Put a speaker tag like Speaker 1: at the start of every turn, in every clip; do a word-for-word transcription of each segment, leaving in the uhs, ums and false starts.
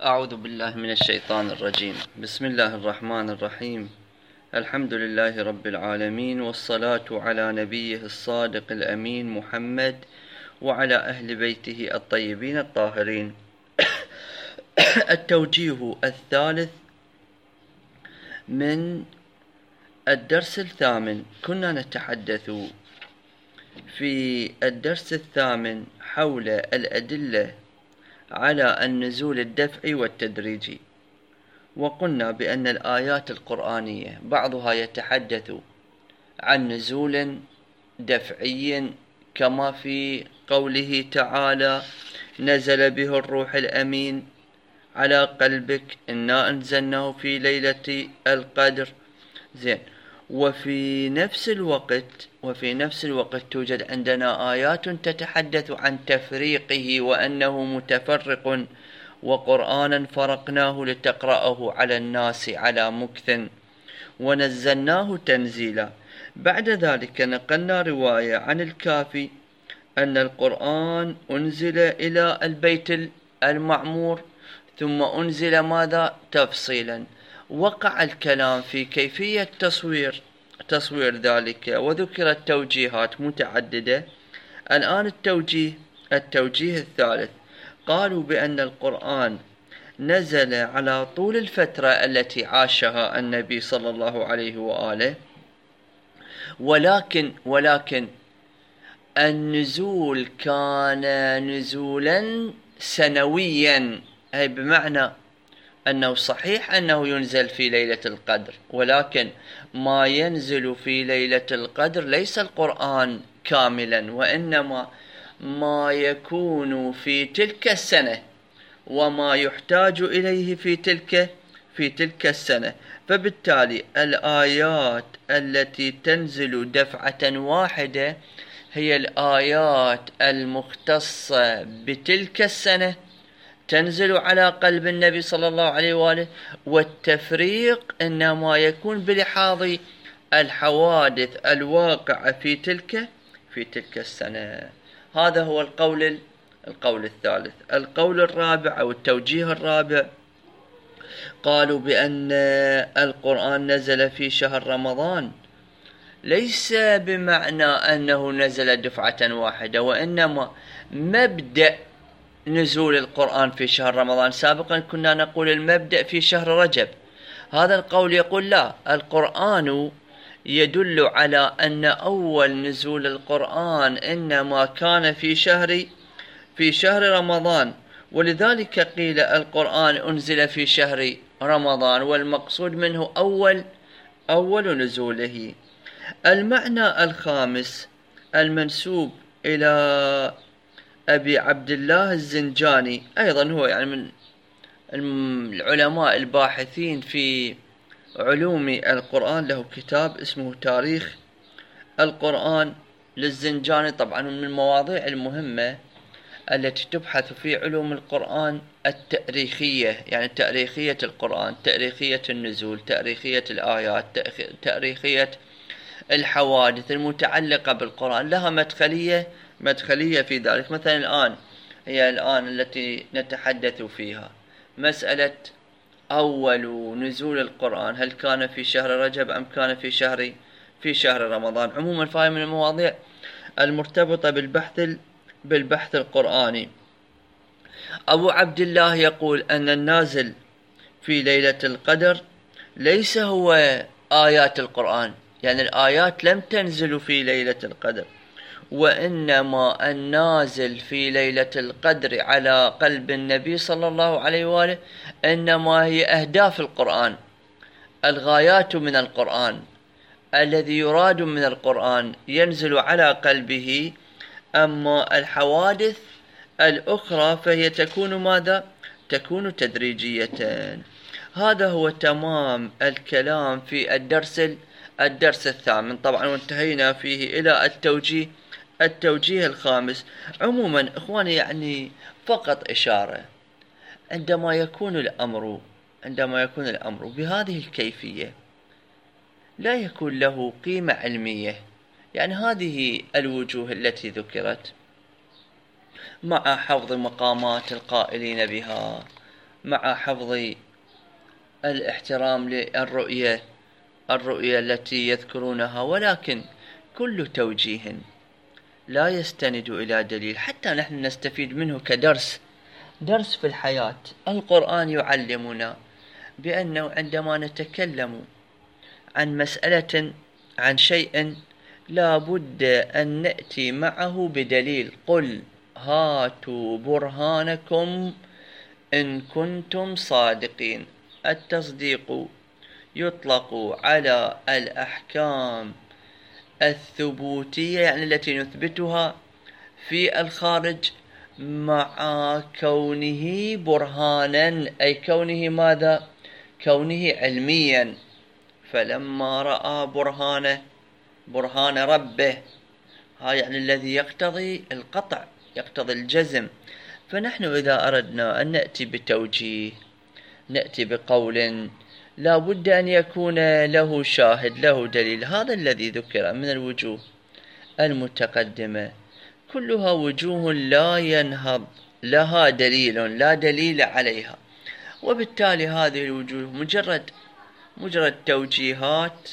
Speaker 1: أعوذ بالله من الشيطان الرجيم. بسم الله الرحمن الرحيم. الحمد لله رب العالمين، والصلاة على نبيه الصادق الأمين محمد وعلى أهل بيته الطيبين الطاهرين. التوجيه الثالث من الدرس الثامن. كنا نتحدث في الدرس الثامن حول الأدلة على النزول الدفعي والتدريجي، وقلنا بأن الآيات القرآنية بعضها يتحدث عن نزول دفعي كما في قوله تعالى: نزل به الروح الأمين على قلبك إنا أنزلناه في ليلة القدر. زين. وفي نفس الوقت وفي نفس الوقت توجد عندنا آيات تتحدث عن تفريقه وأنه متفرق، وقرآنا فرقناه لتقرأه على الناس على مكث ونزلناه تنزيلا. بعد ذلك نقلنا رواية عن الكافي أن القرآن أنزل إلى البيت المعمور ثم أنزل ماذا؟ تفصيلا. وقع الكلام في كيفية تصوير تصوير ذلك، وذكرت توجيهات متعددة. الآن التوجيه التوجيه الثالث، قالوا بأن القرآن نزل على طول الفترة التي عاشها النبي صلى الله عليه وآله، ولكن ولكن النزول كان نزولا سنويا، أي بمعنى أنه صحيح أنه ينزل في ليلة القدر، ولكن ما ينزل في ليلة القدر ليس القرآن كاملا، وإنما ما يكون في تلك السنة وما يحتاج إليه في تلك في تلك السنة. فبالتالي الآيات التي تنزل دفعة واحدة هي الآيات المختصة بتلك السنة، تنزل على قلب النبي صلى الله عليه وآله، والتفريق إنما يكون بلحاظ الحوادث الواقعة في تلك في تلك السنة. هذا هو القول القول الثالث. القول الرابع أو التوجيه الرابع، قالوا بأن القرآن نزل في شهر رمضان ليس بمعنى أنه نزل دفعة واحدة، وإنما مبدأ نزول القرآن في شهر رمضان. سابقا كنا نقول المبدأ في شهر رجب. هذا القول يقول لا، القرآن يدل على أن أول نزول القرآن إنما كان في شهر في شهر رمضان، ولذلك قيل القرآن أنزل في شهر رمضان، والمقصود منه أول أول نزوله. المعنى الخامس المنسوب إلى أبي عبد الله الزنجاني، أيضا هو يعني من العلماء الباحثين في علوم القرآن، له كتاب اسمه تاريخ القرآن للزنجاني. طبعا من المواضيع المهمة التي تبحث في علوم القرآن التاريخية، يعني تاريخية القرآن، تاريخية النزول، تاريخية الآيات، تاريخية الحوادث المتعلقة بالقرآن، لها مدخلية مدخلية في ذلك. مثلا الآن هي الآن التي نتحدث فيها مسألة أول نزول القرآن، هل كان في شهر رجب أم كان في شهر في شهر رمضان؟ عموما فهي من المواضيع المرتبطة بالبحث بالبحث القرآني. أبو عبد الله يقول أن النازل في ليلة القدر ليس هو آيات القرآن، يعني الآيات لم تنزل في ليلة القدر، وإنما النازل في ليلة القدر على قلب النبي صلى الله عليه وآله إنما هي أهداف القرآن، الغايات من القرآن، الذي يراد من القرآن ينزل على قلبه. أما الحوادث الأخرى فهي تكون ماذا؟ تكون تدريجية. هذا هو تمام الكلام في الدرس الدرس الثامن. طبعا وانتهينا فيه إلى التوجيه التوجيه الخامس. عموما إخواني، يعني فقط إشارة، عندما يكون الأمر عندما يكون الأمر بهذه الكيفية لا يكون له قيمة علمية. يعني هذه الوجوه التي ذكرت مع حفظ مقامات القائلين بها، مع حفظ الاحترام للرؤية الرؤية التي يذكرونها، ولكن كل توجيه لا يستند إلى دليل حتى نحن نستفيد منه كدرس درس في الحياة. القرآن يعلمنا بأنه عندما نتكلم عن مسألة عن شيء لا بد أن نأتي معه بدليل. قل هاتوا برهانكم إن كنتم صادقين. التصديق يطلق على الأحكام الثبوتية، يعني التي نثبتها في الخارج، مع كونه برهانا، أي كونه ماذا؟ كونه علميا. فلما رأى برهانه برهان ربه، هذا يعني الذي يقتضي القطع، يقتضي الجزم. فنحن إذا أردنا أن نأتي بتوجيه، نأتي بقول، لا بد أن يكون له شاهد، له دليل. هذا الذي ذكر من الوجوه المتقدمة كلها وجوه لا ينهض لها دليل، لا دليل عليها، وبالتالي هذه الوجوه مجرد مجرد توجيهات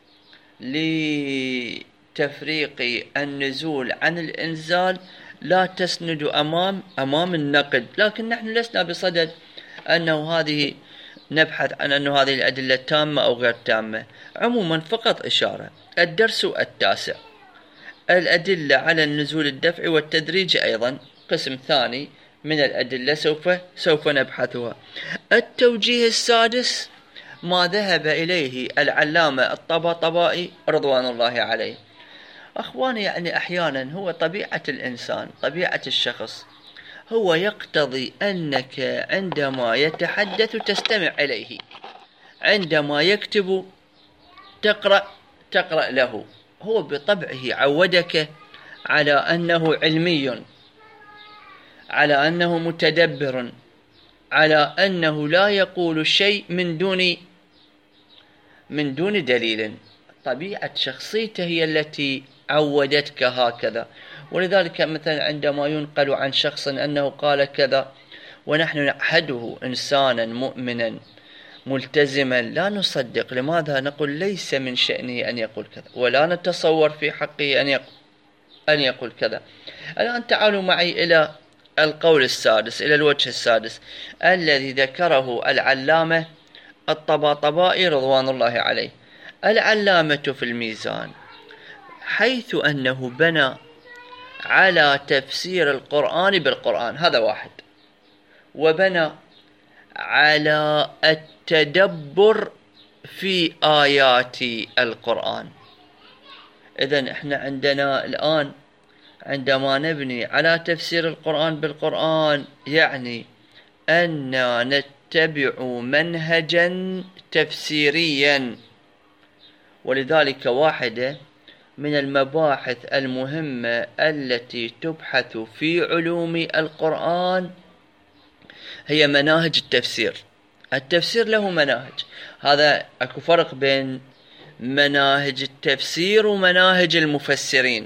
Speaker 1: لتفريق النزول عن الإنزال، لا تسند أمام أمام النقد. لكن نحن لسنا بصدد أنه هذه نبحث عن أن هذه الأدلة تامة أو غير تامة. عموما فقط إشارة. الدرس التاسع: الأدلة على النزول الدفعي والتدريجي، أيضا قسم ثاني من الأدلة سوف سوف نبحثها. التوجيه السادس ما ذهب إليه العلامة الطباطبائي رضوان الله عليه. أخواني، يعني أحيانا هو طبيعة الإنسان، طبيعة الشخص، هو يقتضي أنك عندما يتحدث تستمع إليه، عندما يكتب تقرأ تقرأ له. هو بطبعه عودك على أنه علمي، على أنه متدبر، على أنه لا يقول شيء من دون من دون دليل. طبيعة شخصيته هي التي عودتك هكذا. ولذلك مثلا عندما ينقل عن شخص أنه قال كذا ونحن نعهده إنسانا مؤمنا ملتزما، لا نصدق. لماذا؟ نقول ليس من شأنه أن يقول كذا، ولا نتصور في حقه أن يقول أن يقول كذا. الآن تعالوا معي إلى القول السادس، إلى الوجه السادس الذي ذكره العلامة الطباطبائي رضوان الله عليه. العلامة في الميزان، حيث أنه بنى على تفسير القرآن بالقرآن، هذا واحد، وبنى على التدبر في آيات القرآن. إذن إحنا عندنا الآن عندما نبني على تفسير القرآن بالقرآن، يعني أننا نتبع منهجا تفسيريا. ولذلك واحدة من المباحث المهمة التي تبحث في علوم القرآن هي مناهج التفسير. التفسير له مناهج، هذا أكو فرق بين مناهج التفسير ومناهج المفسرين.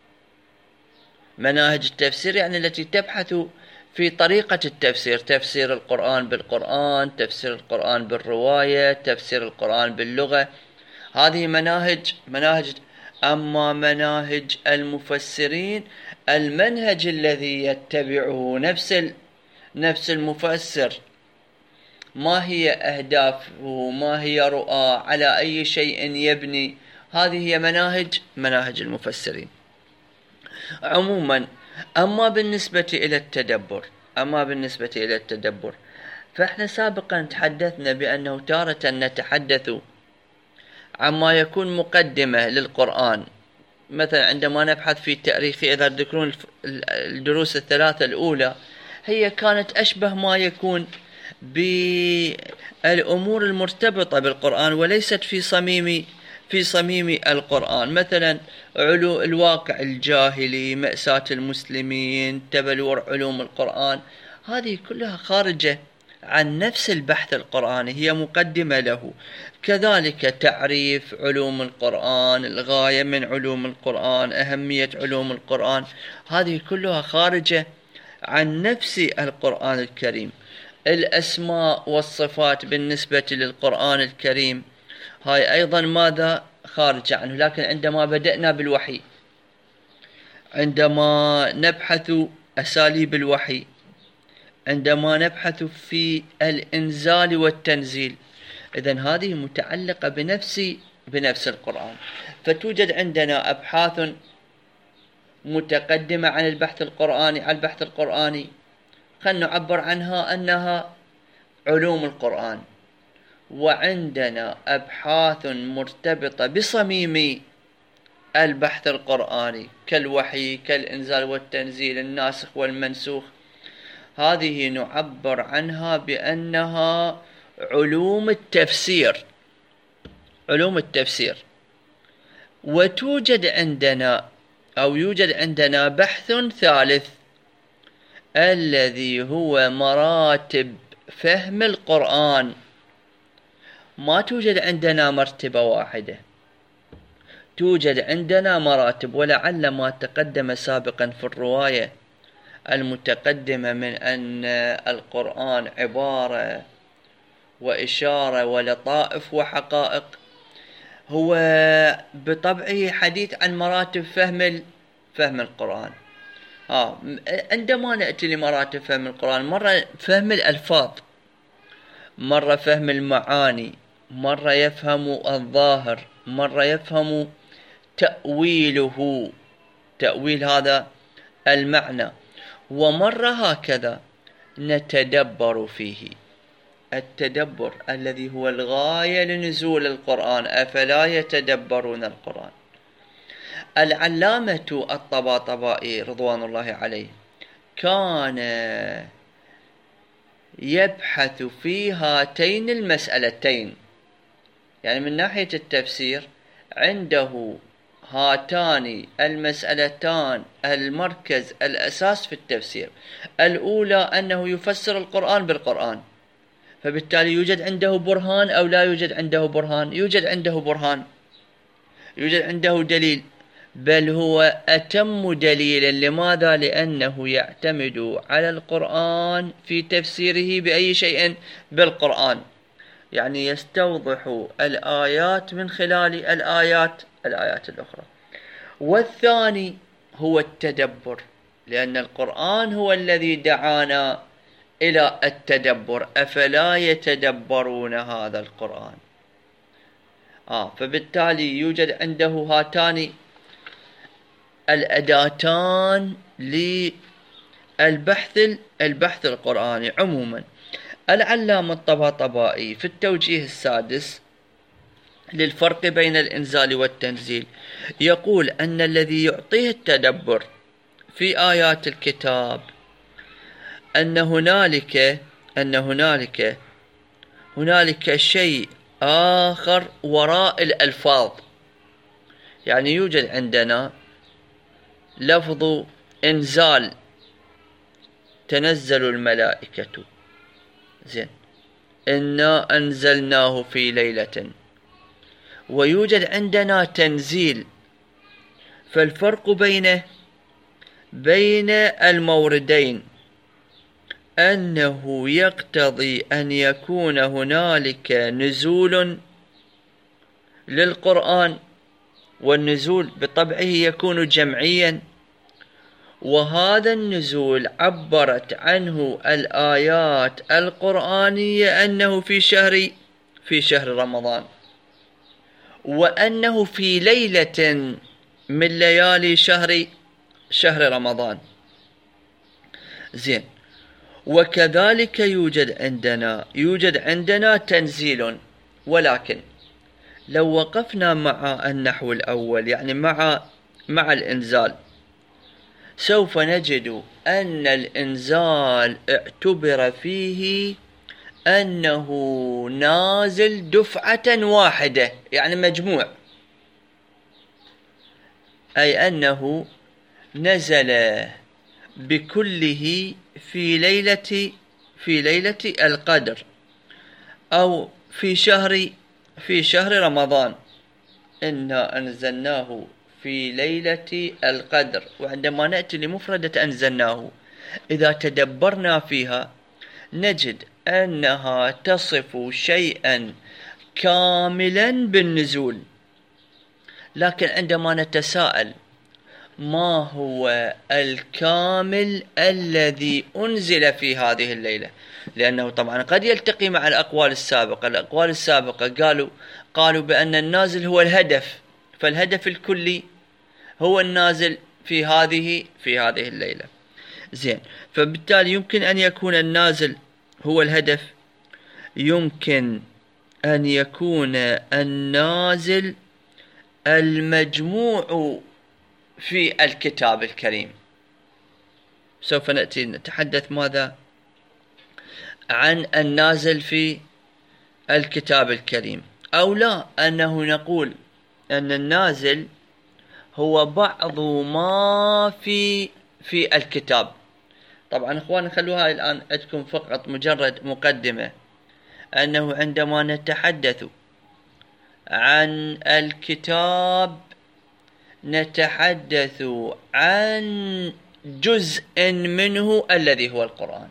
Speaker 1: مناهج التفسير يعني التي تبحث في طريقة التفسير، تفسير القرآن بالقرآن، تفسير القرآن بالرواية، تفسير القرآن باللغة، هذه مناهج مناهج أما مناهج المفسرين، المنهج الذي يتبعه نفس نفس المفسر، ما هي أهدافه، ما هي رؤى، على أي شيء يبني، هذه هي مناهج مناهج المفسرين. عموما أما بالنسبة إلى التدبر أما بالنسبة إلى التدبر فإحنا سابقا تحدثنا بأنه تارة نتحدث عما يكون مقدمة للقرآن. مثلا عندما نبحث في التاريخ، إذا تذكرون الدروس الثلاثة الأولى، هي كانت أشبه ما يكون بالأمور المرتبطة بالقرآن وليست في صميم في صميم القرآن. مثلا علو الواقع الجاهلي، مأساة المسلمين، تبلور علوم القرآن، هذه كلها خارجة عن نفس البحث القرآني، هي مقدمة له. كذلك تعريف علوم القرآن، الغاية من علوم القرآن، أهمية علوم القرآن، هذه كلها خارجة عن نفس القرآن الكريم. الأسماء والصفات بالنسبة للقرآن الكريم هاي أيضا ماذا خارج عنه. لكن عندما بدأنا بالوحي، عندما نبحث أساليب الوحي، عندما نبحث في الإنزال والتنزيل، إذن هذه متعلقة بنفس بنفس القرآن. فتوجد عندنا أبحاث متقدمة عن البحث القرآني عن البحث القرآني خلنا نعبر عنها أنها علوم القرآن، وعندنا أبحاث مرتبطة بصميم البحث القرآني كالوحي، كالإنزال والتنزيل، الناسخ والمنسوخ، هذه نعبر عنها بأنها علوم التفسير علوم التفسير. وتوجد عندنا أو يوجد عندنا بحث ثالث الذي هو مراتب فهم القرآن. ما توجد عندنا مرتبة واحدة، توجد عندنا مراتب. ولعل ما تقدم سابقا في الرواية المتقدمة من أن القرآن عبارة وإشارة ولطائف وحقائق هو بطبعه حديث عن مراتب فهم فهم القرآن. آه عندما نأتي لمراتب فهم القرآن، مرة فهم الألفاظ، مرة فهم المعاني، مرة يفهم الظاهر، مرة يفهم تأويله، تأويل هذا المعنى، ومرة هكذا نتدبر فيه. التدبر الذي هو الغاية لنزول القرآن، أفلا يتدبرون القرآن. العلامة الطباطبائي رضوان الله عليه كان يبحث في هاتين المسألتين، يعني من ناحية التفسير عنده هاتان المسألتان المركز الأساس في التفسير. الأولى أنه يفسر القرآن بالقرآن، فبالتالي يوجد عنده برهان أو لا يوجد عنده برهان؟ يوجد عنده برهان، يوجد عنده دليل، بل هو أتم دليل. لماذا؟ لأنه يعتمد على القرآن في تفسيره بأي شيء؟ بالقرآن، يعني يستوضح الآيات من خلال الآيات الآيات الأخرى. والثاني هو التدبر، لأن القرآن هو الذي دعانا إلى التدبر، أفلا يتدبرون هذا القرآن؟ آه فبالتالي يوجد عنده هاتان الأداتان للبحث البحث القرآني عموما. العلامة الطباطبائي في التوجيه السادس للفرق بين الإنزال والتنزيل يقول أن الذي يعطيه التدبر في آيات الكتاب أن هنالك أن هنالك هنالك شيء آخر وراء الألفاظ. يعني يوجد عندنا لفظ إنزال، تنزل الملائكة، زين، إنا أنزلناه في ليلة، ويوجد عندنا تنزيل. فالفرق بين بين الموردين أنه يقتضي أن يكون هنالك نزول للقرآن، والنزول بطبعه يكون جمعيا، وهذا النزول عبرت عنه الآيات القرآنية أنه في شهر في شهر رمضان، وأنه في ليلة من ليالي شهر شهر رمضان. زين، وكذلك يوجد عندنا يوجد عندنا تنزيل. ولكن لو وقفنا مع النحو الأول، يعني مع مع الإنزال، سوف نجد أن الإنزال اعتبر فيه أنه نازل دفعة واحدة، يعني مجموع، أي أنه نزل بكله في ليلة في ليلة القدر، أو في شهر في شهر رمضان. إنا أنزلناه في ليلة القدر. وعندما نأتي لمفردة أنزلناه، إذا تدبرنا فيها نجد أنها تصف شيئا كاملا بالنزول، لكن عندما نتساءل ما هو الكامل الذي أنزل في هذه الليلة، لأنه طبعا قد يلتقي مع الأقوال السابقة. الأقوال السابقة قالوا قالوا بأن النازل هو الهدف، فالهدف الكلي هو النازل في هذه في هذه الليلة. زين، فبالتالي يمكن أن يكون النازل هو الهدف، يمكن أن يكون النازل المجموع في الكتاب الكريم. سوف نأتي نتحدث ماذا عن النازل في الكتاب الكريم، أو لا أنه نقول أن النازل هو بعض ما في في الكتاب. طبعا اخواني خلوها الآن عندكم فقط مجرد مقدمة، أنه عندما نتحدث عن الكتاب نتحدث عن جزء منه الذي هو القرآن.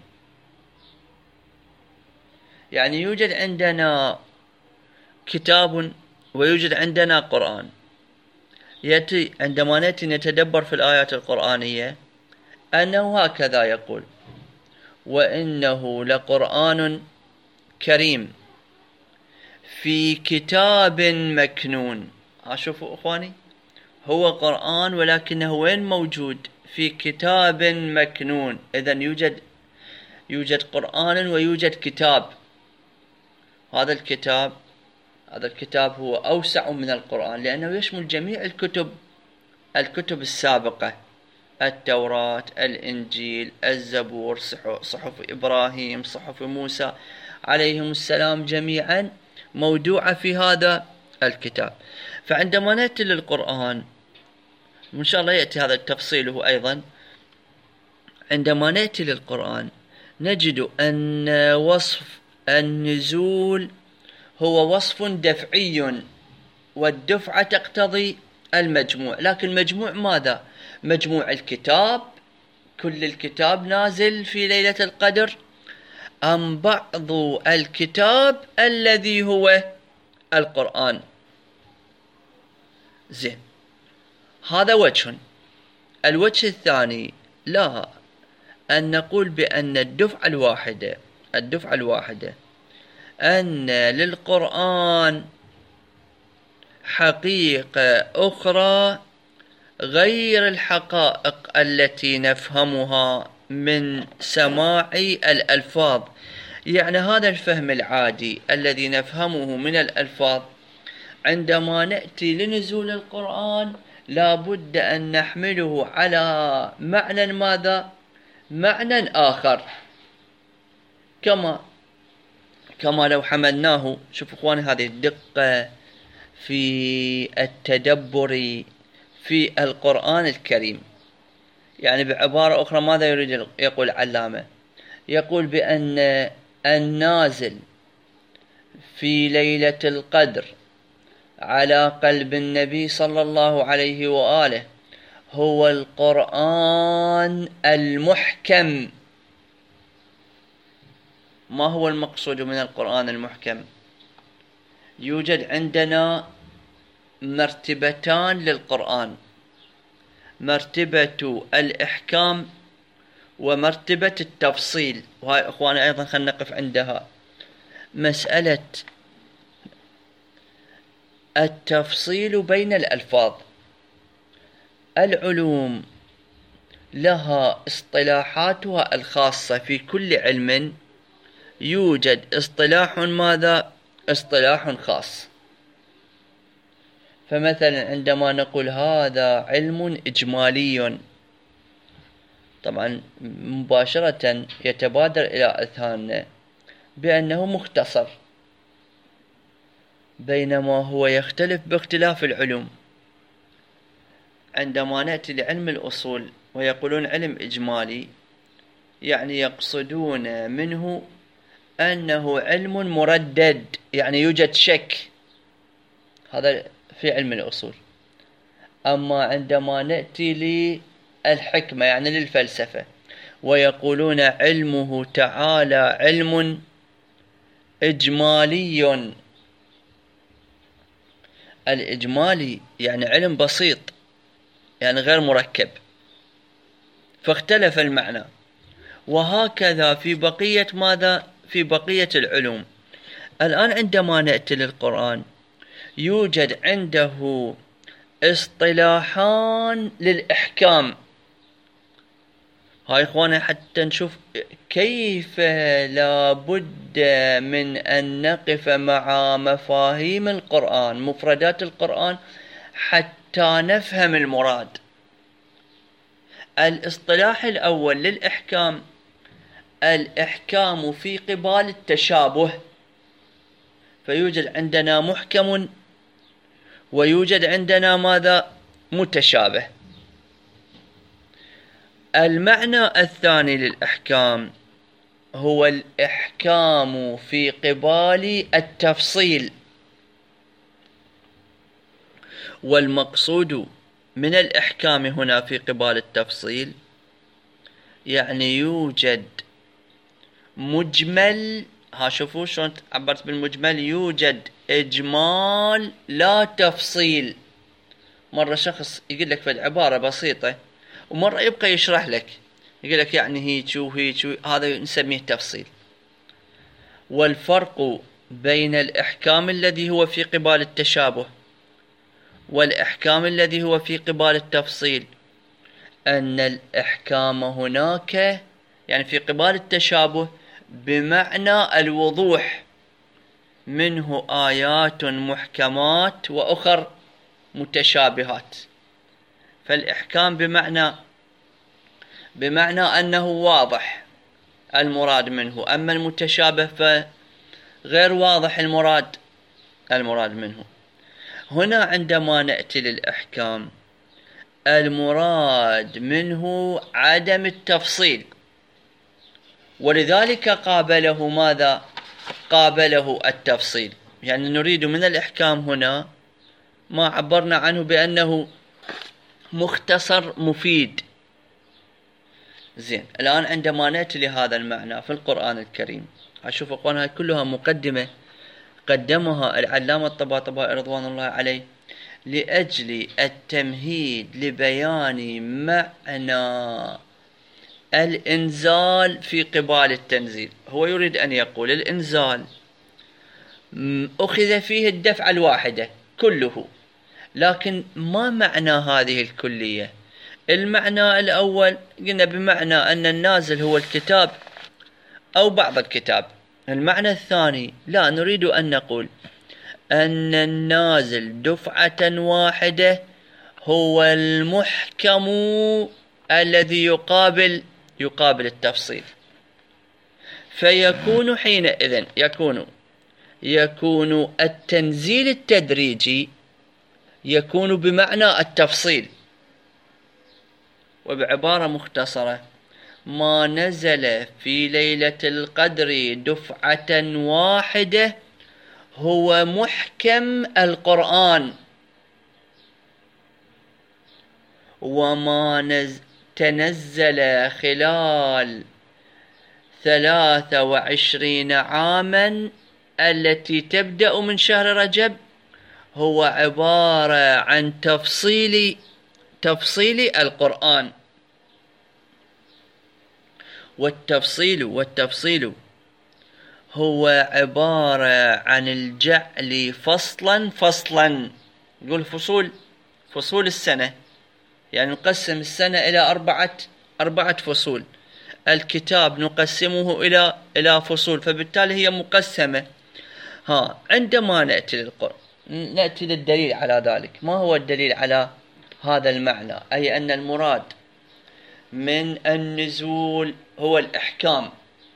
Speaker 1: يعني يوجد عندنا كتاب ويوجد عندنا قرآن. يأتي عندما نأتي نتدبر في الآيات القرآنية أنه هكذا يقول: وإنه لقرآن كريم في كتاب مكنون. شوفوا إخواني، هو قرآن ولكنه وين موجود؟ في كتاب مكنون. إذن يوجد يوجد قرآن ويوجد كتاب. هذا الكتاب هذا الكتاب هو أوسع من القرآن، لأنه يشمل جميع الكتب الكتب السابقة: التوراة، الإنجيل، الزبور، صحف إبراهيم، صحف موسى عليهم السلام، جميعا موضوعة في هذا الكتاب. فعندما نأتي للقرآن، وإن شاء الله يأتي هذا التفصيل أيضا، عندما نأتي للقرآن نجد أن وصف النزول هو وصف دفعي، والدفعة تقتضي المجموع. لكن مجموع ماذا؟ مجموع الكتاب، كل الكتاب نازل في ليلة القدر، أم بعض الكتاب الذي هو القرآن؟ زين، هذا وجه. الوجه الثاني لا أن نقول بأن الدفعة الواحدة الدفعة الواحدة أن للقرآن حقيقة أخرى غير الحقائق التي نفهمها من سماع الألفاظ. يعني هذا الفهم العادي الذي نفهمه من الألفاظ، عندما نأتي لنزول القرآن لا بد أن نحمله على معنى ماذا؟ معنى آخر. كما كما لو حملناه، شوفوا اخواني هذه الدقة في التدبر في القرآن الكريم. يعني بعبارة أخرى ماذا يريد يقول علامة؟ يقول بأن النازل في ليلة القدر على قلب النبي صلى الله عليه وآله هو القرآن المحكم. ما هو المقصود من القرآن المحكم؟ يوجد عندنا مرتبتان للقرآن: مرتبة الإحكام ومرتبة التفصيل. وهاي إخواني أيضا خلنا نقف عندها. مسألة التفصيل بين الألفاظ، العلوم لها اصطلاحاتها الخاصة. في كل علم يوجد اصطلاح ماذا؟ اصطلاح خاص. فمثلا عندما نقول هذا علم إجمالي، طبعا مباشرة يتبادر إلى أذهاننا بأنه مختصر، بينما هو يختلف باختلاف العلوم. عندما نأتي لعلم الأصول ويقولون علم إجمالي، يعني يقصدون منه أنه علم مردد، يعني يوجد شك. هذا في علم الأصول. أما عندما نأتي للحكمة يعني للفلسفة ويقولون علمه تعالى علم إجمالي. الإجمالي يعني علم بسيط، يعني غير مركب، فاختلف المعنى. وهكذا في بقية ماذا؟ في بقية العلوم. الآن عندما نأتي للقرآن يوجد عنده اصطلاحان للإحكام. هاي إخوانا حتى نشوف كيف لابد من أن نقف مع مفاهيم القرآن، مفردات القرآن، حتى نفهم المراد. الاصطلاح الأول للإحكام: الإحكام في قبال التشابه. فيوجد عندنا محكم ويوجد عندنا ماذا؟ متشابه. المعنى الثاني للإحكام هو الإحكام في قبال التفصيل. والمقصود من الإحكام هنا في قبال التفصيل يعني يوجد مجمل. ها شوفوا شلون عبرت بالمجمل، يوجد إجمال لا تفصيل. مرة شخص يقول لك في عبارة بسيطة ومرة يبقى يشرح لك، يقول لك يعني هيك وهيك، هذا نسميه تفصيل. والفرق بين الإحكام الذي هو في قبال التشابه والإحكام الذي هو في قبال التفصيل أن الإحكام هناك يعني في قبال التشابه بمعنى الوضوح، منه آيات محكمات وأخر متشابهات. فالإحكام بمعنى بمعنى أنه واضح المراد منه، أما المتشابه فغير واضح المراد المراد منه. هنا عندما نأتي للإحكام المراد منه عدم التفصيل، ولذلك قابله ماذا؟ قابله التفصيل. يعني نريد من الإحكام هنا ما عبرنا عنه بأنه مختصر مفيد. زين، الآن عندما نأتي لهذا المعنى في القرآن الكريم، أشوف أخوان هاي كلها مقدمة قدمها العلامة الطباطبائي رضوان الله عليه لأجل التمهيد لبيان معنى الإنزال في قبال التنزيل. هو يريد أن يقول الإنزال أخذ فيه الدفعة الواحدة كله، لكن ما معنى هذه الكلية؟ المعنى الأول قلنا بمعنى أن النازل هو الكتاب أو بعض الكتاب. المعنى الثاني لا، نريد أن نقول أن النازل دفعة واحدة هو المحكم الذي يقابل يقابل التفصيل. فيكون حينئذ يكون يكون التنزيل التدريجي يكون بمعنى التفصيل. وبعبارة مختصرة، ما نزل في ليلة القدر دفعة واحدة هو محكم القرآن، وما نز... تنزل خلال ثلاثة وعشرين عاما التي تبدأ من شهر رجب هو عبارة عن تفصيل تفصيل القرآن. والتفصيل والتفصيل هو عبارة عن الجعل فصلا فصلا. نقول فصول فصول السنة، يعني نقسم السنة إلى أربعة أربعة فصول. الكتاب نقسمه إلى إلى فصول، فبالتالي هي مقسمة. ها عندما نأتي للقرآن نأتي للدليل على ذلك. ما هو الدليل على هذا المعنى؟ أي أن المراد من النزول هو الإحكام،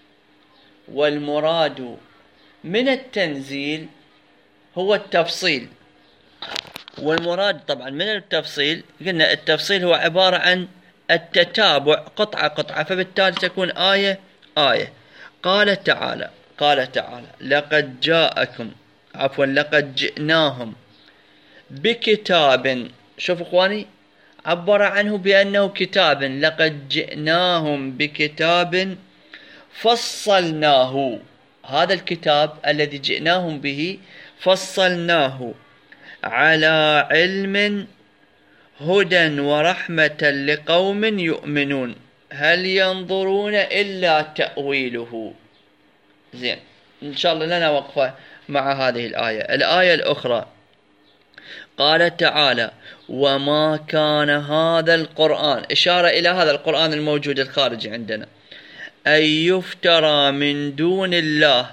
Speaker 1: والمراد من التنزيل هو التفصيل. والمراد طبعا من التفصيل، قلنا التفصيل هو عبارة عن التتابع قطعة قطعة، فبالتالي تكون آية آية. قال تعالى قال تعالى لقد جاءكم عفوا لقد جئناهم بكتاب. شوفوا اخواني، عبر عنه بأنه كتاب، لقد جئناهم بكتاب فصلناه. هذا الكتاب الذي جئناهم به فصلناه على علم هدى ورحمة لقوم يؤمنون هل ينظرون إلا تأويله. زين، إن شاء الله لنا وقفة مع هذه الآية. الآية الأخرى قال تعالى: وما كان هذا القرآن، إشارة إلى هذا القرآن الموجود الخارجي عندنا، أن يفترى من دون الله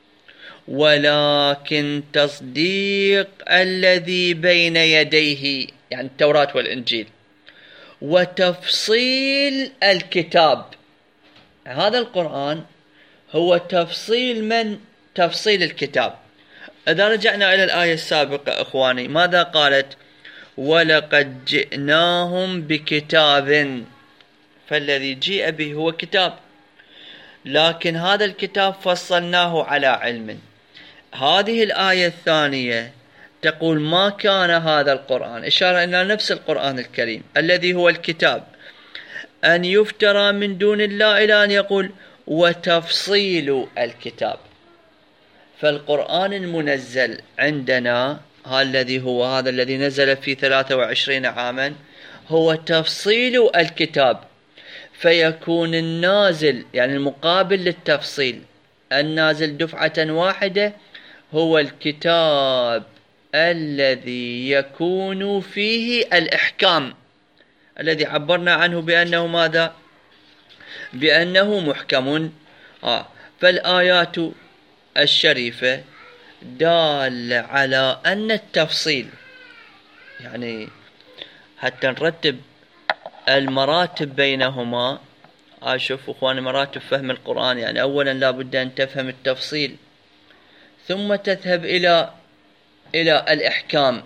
Speaker 1: ولكن تصديق الذي بين يديه، يعني التوراة والإنجيل، وتفصيل الكتاب. هذا القرآن هو تفصيل من؟ تفصيل الكتاب. إذا رجعنا إلى الآية السابقة إخواني، ماذا قالت؟ ولقد جئناهم بكتاب، فالذي جيء به هو كتاب، لكن هذا الكتاب فصلناه على علم. هذه الآية الثانية تقول ما كان هذا القرآن، إشارة إلى نفس القرآن الكريم الذي هو الكتاب، أن يفترى من دون الله، إلى أن يقول وتفصيل الكتاب. فالقرآن المنزل عندنا هذا الذي هو هذا الذي نزل في ثلاثة وعشرين عاما هو تفصيل الكتاب، فيكون النازل يعني المقابل للتفصيل، النازل دفعة واحدة هو الكتاب الذي يكون فيه الإحكام، الذي عبرنا عنه بأنه ماذا؟ بأنه محكم. آه. فالآيات الشريفة دالة على أن التفصيل، يعني حتى نرتب المراتب بينهما. أشوف أخواني مراتب فهم القرآن، يعني أولا لا بد أن تفهم التفصيل، ثم تذهب إلى إلى الإحكام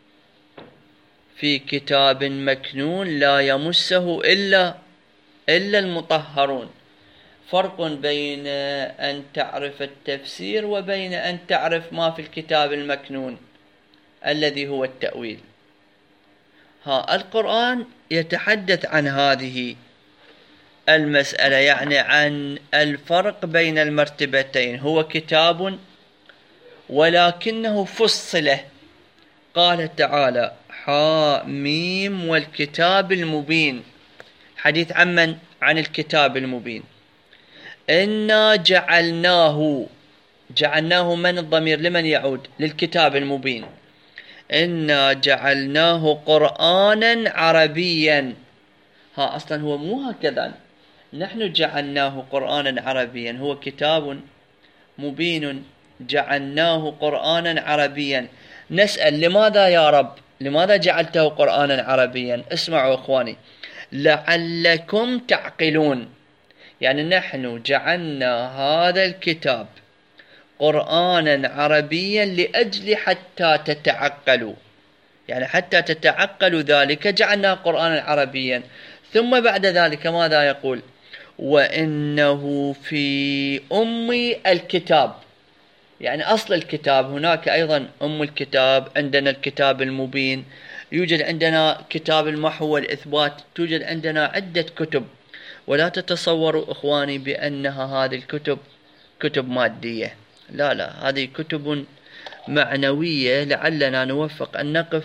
Speaker 1: في كتاب مكنون لا يمسه إلا إلا المطهرون. فرق بين أن تعرف التفسير وبين أن تعرف ما في الكتاب المكنون الذي هو التأويل. ها القرآن يتحدث عن هذه المسألة، يعني عن الفرق بين المرتبتين. هو كتاب ولكنه فصل. قال تعالى: حاميم والكتاب المبين. حديث عن من؟ عن الكتاب المبين. إنا جعلناه، جعلناه من الضمير لمن يعود؟ للكتاب المبين. إنا جعلناه قرآنا عربيا. ها أصلا هو مو هكذا، نحن جعلناه قرآنا عربيا، هو كتاب مبين جعلناه قرآنا عربيا. نسأل لماذا يا رب؟ لماذا جعلته قرآنا عربيا؟ اسمعوا إخواني، لعلكم تعقلون. يعني نحن جعلنا هذا الكتاب قرآنا عربيا لأجل حتى تتعقلوا، يعني حتى تتعقلوا ذلك جعلناه قرآنا عربيا. ثم بعد ذلك ماذا يقول؟ وإنه في أم الكتاب، يعني أصل الكتاب. هناك أيضا أم الكتاب، عندنا الكتاب المبين، يوجد عندنا كتاب المحو والإثبات، توجد عندنا عدة كتب. ولا تتصوروا إخواني بأنها هذه الكتب كتب مادية، لا لا، هذه كتب معنوية. لعلنا نوفق أن نقف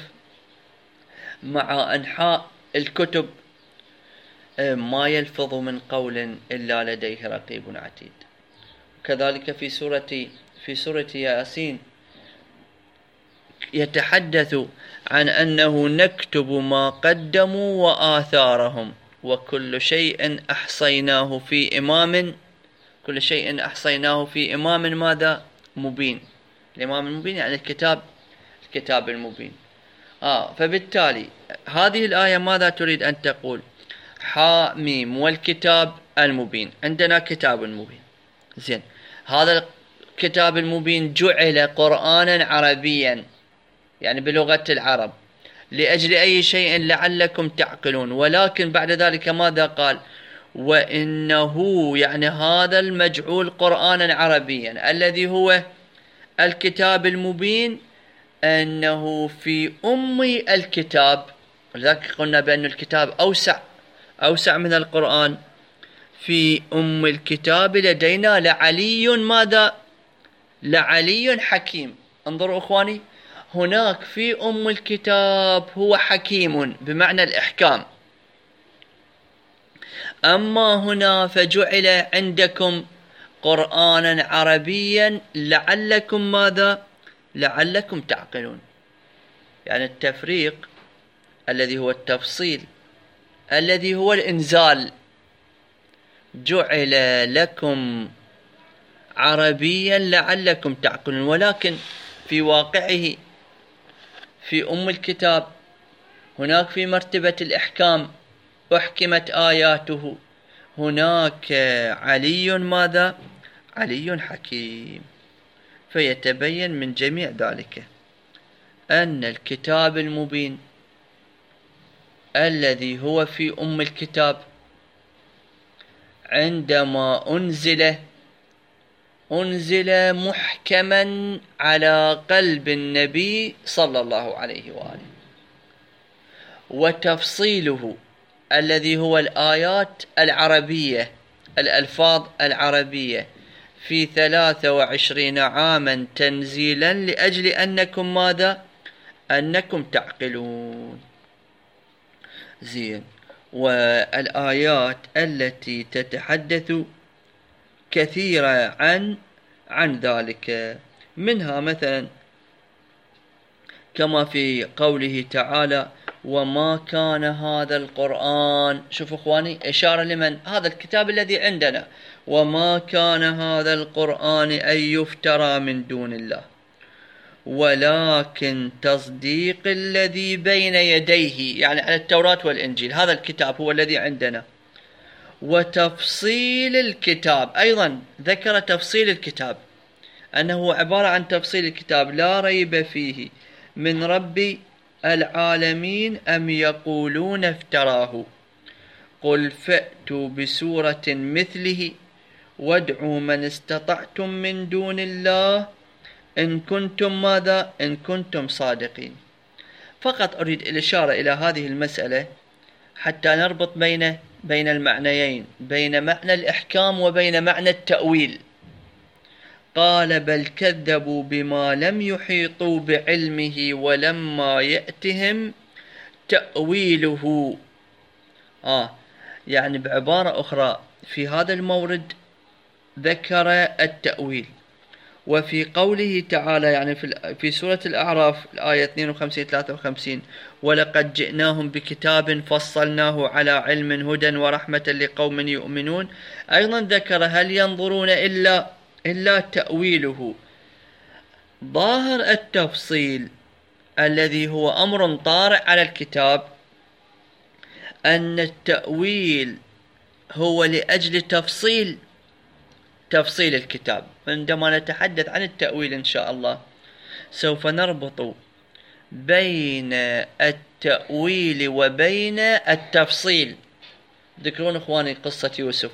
Speaker 1: مع أنحاء الكتب. ما يلفظ من قول إلا لديه رقيب عتيد. كذلك في سورة في سورة ياسين يتحدث عن أنه نكتب ما قدموا وآثارهم وكل شيء أحصيناه في إمام كل شيء أحصيناه في إمام ماذا؟ مبين. الإمام المبين يعني الكتاب الكتاب المبين. آه فبالتالي هذه الآية ماذا تريد أن تقول؟ حاميم والكتاب المبين. عندنا كتاب مبين. زين، هذا الكتاب المبين جعل قرآنا عربيا، يعني بلغة العرب، لأجل أي شيء؟ لعلكم تعقلون. ولكن بعد ذلك ماذا قال؟ وإنه، يعني هذا المجعول قرآنا عربيا الذي هو الكتاب المبين، أنه في أم الكتاب ولذلك قلنا بأن الكتاب أوسع أوسع من القرآن. في أم الكتاب لدينا لعلي ماذا؟ لعلي حكيم. انظروا إخواني، هناك في أم الكتاب هو حكيم بمعنى الإحكام، أما هنا فجعل عندكم قرآنا عربيا لعلكم ماذا؟ لعلكم تعقلون. يعني التفريق الذي هو التفصيل الذي هو الإنزال جعل لكم عربيا لعلكم تعقلون، ولكن في واقعه في أم الكتاب هناك في مرتبة الإحكام أحكمت آياته، هناك علي ماذا؟ علي حكيم. فيتبين من جميع ذلك أن الكتاب المبين الذي هو في أم الكتاب عندما أنزل أنزل محكما على قلب النبي صلى الله عليه وآله، وتفصيله الذي هو الآيات العربية الألفاظ العربية في ثلاثة وعشرين عاما تنزيلا لأجل أنكم ماذا؟ أنكم تعقلون. زين. والآيات التي تتحدث كثيرة عن عن ذلك، منها مثلا كما في قوله تعالى: وما كان هذا القرآن. شوفوا اخواني، اشارة لمن؟ هذا الكتاب الذي عندنا. وما كان هذا القرآن ان يفترى من دون الله ولكن تصديق الذي بين يديه، يعني على التوراة والإنجيل، هذا الكتاب هو الذي عندنا، وتفصيل الكتاب. أيضا ذكر تفصيل الكتاب أنه عبارة عن تفصيل الكتاب لا ريب فيه من رب العالمين أم يقولون افتراه قل فأتوا بسورة مثله وادعوا من استطعتم من دون الله إن كنتم ماذا؟ إن كنتم صادقين. فقط أريد الإشارة إلى هذه المسألة حتى نربط بين بين المعنيين، بين معنى الإحكام وبين معنى التأويل. قال: بل كذبوا بما لم يحيطوا بعلمه ولما يأتهم تأويله. آه يعني بعبارة أخرى في هذا المورد ذكر التأويل، وفي قوله تعالى يعني في في سورة الأعراف الآية اثنين وخمسين ثلاثة وخمسين: ولقد جئناهم بكتاب فصلناه على علم هدى ورحمة لقوم يؤمنون، أيضا ذكر: هل ينظرون إلا إلا تأويله. ظاهر التفصيل الذي هو أمر طارئ على الكتاب أن التأويل هو لأجل تفصيل تفصيل الكتاب. عندما نتحدث عن التأويل إن شاء الله سوف نربط بين التأويل وبين التفصيل. ذكرون إخواني قصة يوسف: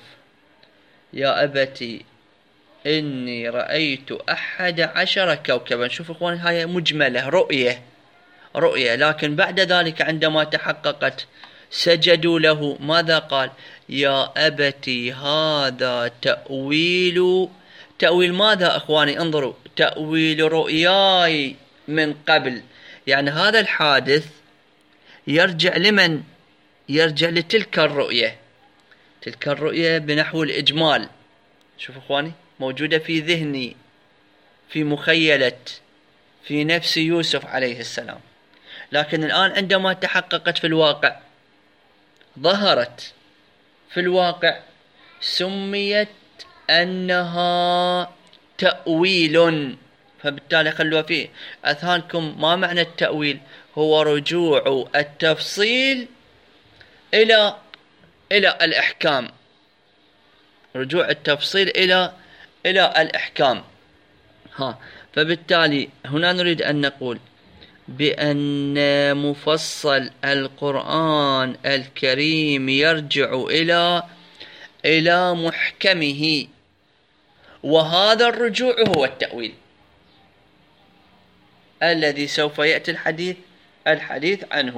Speaker 1: يا أبتي إني رأيت أحد عشر كوكبا. شوف إخواني، هاي مجملة رؤية رؤية لكن بعد ذلك عندما تحققت سجدوا له. ماذا قال؟ يا أبتي هذا تأويل تأويل ماذا إخواني؟ انظروا، تأويل رؤياي من قبل. يعني هذا الحادث يرجع لمن؟ يرجع لتلك الرؤية. تلك الرؤية بنحو الإجمال، شوف إخواني، موجودة في ذهني، في مخيلة، في نفس يوسف عليه السلام، لكن الآن عندما تحققت في الواقع، ظهرت في الواقع، سميت أنها تأويل. فبالتالي خلوها فيه أذهانكم. ما معنى التأويل؟ هو رجوع التفصيل إلى إلى الإحكام، رجوع التفصيل إلى إلى الإحكام. ها فبالتالي هنا نريد أن نقول بأن مفصل القرآن الكريم يرجع إلى إلى محكمه، وهذا الرجوع هو التأويل الذي سوف يأتي الحديث الحديث عنه.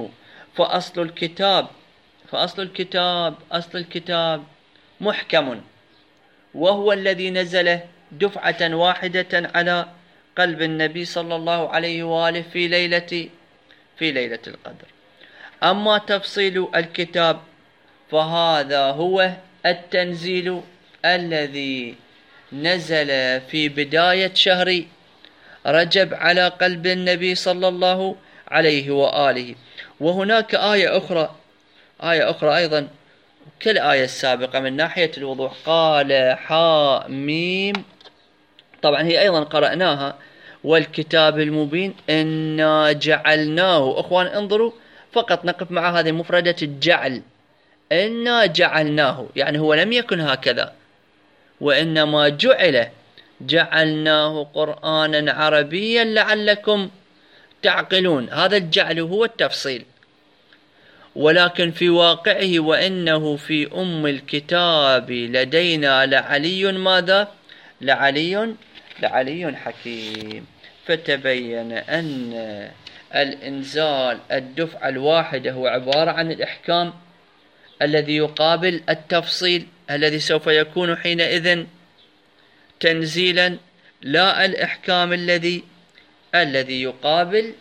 Speaker 1: فأصل الكتاب فأصل الكتاب أصل الكتاب محكم، وهو الذي نزل دفعة واحدة على قلب النبي صلى الله عليه وآله في ليلة في ليلة القدر. أما تفصيل الكتاب فهذا هو التنزيل الذي نزل في بداية شهر رجب على قلب النبي صلى الله عليه وآله. وهناك آية أخرى آية أخرى أيضا كالآية السابقة من ناحية الوضوح، قال حاميم، طبعا هي أيضا قرأناها، والكتاب المبين إنا جعلناه. أخوان انظروا فقط نقف مع هذه مفردة الجعل، إنا جعلناه، يعني هو لم يكن هكذا، وإنما جعل جعلناه قرآنا عربيا لعلكم تعقلون. هذا الجعل هو التفصيل، ولكن في واقعه وإنه في أم الكتاب لدينا لعلي ماذا؟ لعلي لعلي حكيم. فتبين أن الإنزال الدفعة الواحدة هو عبارة عن الإحكام الذي يقابل التفصيل الذي سوف يكون حينئذ تنزيلا، لا الإحكام الذي الذي يقابل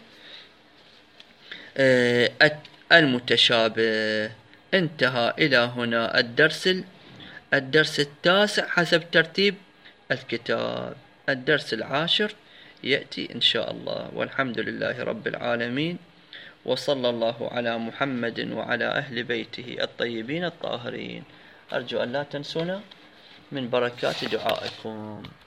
Speaker 1: المتشابه. انتهى إلى هنا الدرس الدرس التاسع حسب ترتيب الكتاب. الدرس العاشر يأتي إن شاء الله، والحمد لله رب العالمين، وصلى الله على محمد وعلى أهل بيته الطيبين الطاهرين. أرجو أن لا تنسونا من بركات دعائكم.